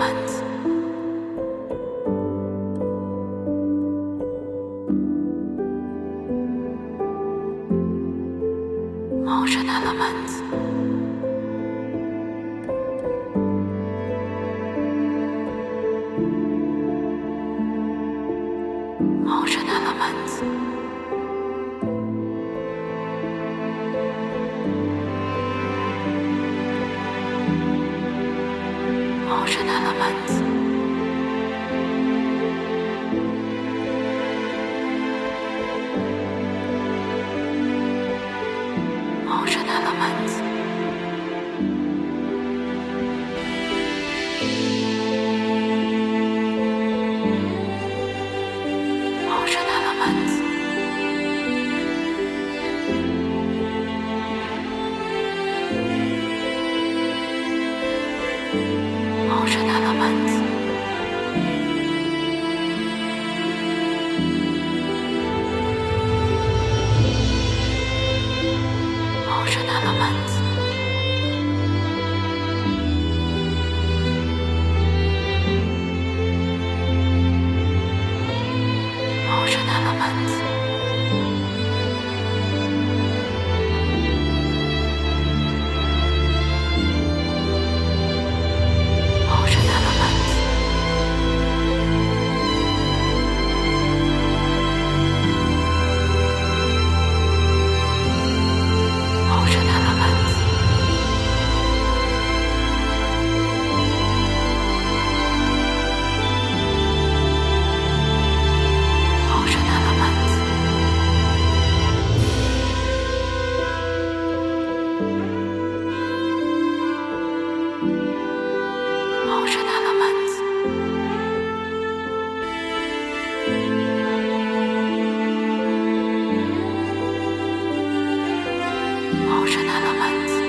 element. Motion element. Motion element. Motion element. Motion element. Motion element. Motion element. Motion element. Motion element. Motion element. Motion element. Motion element. Motion element. Motion element.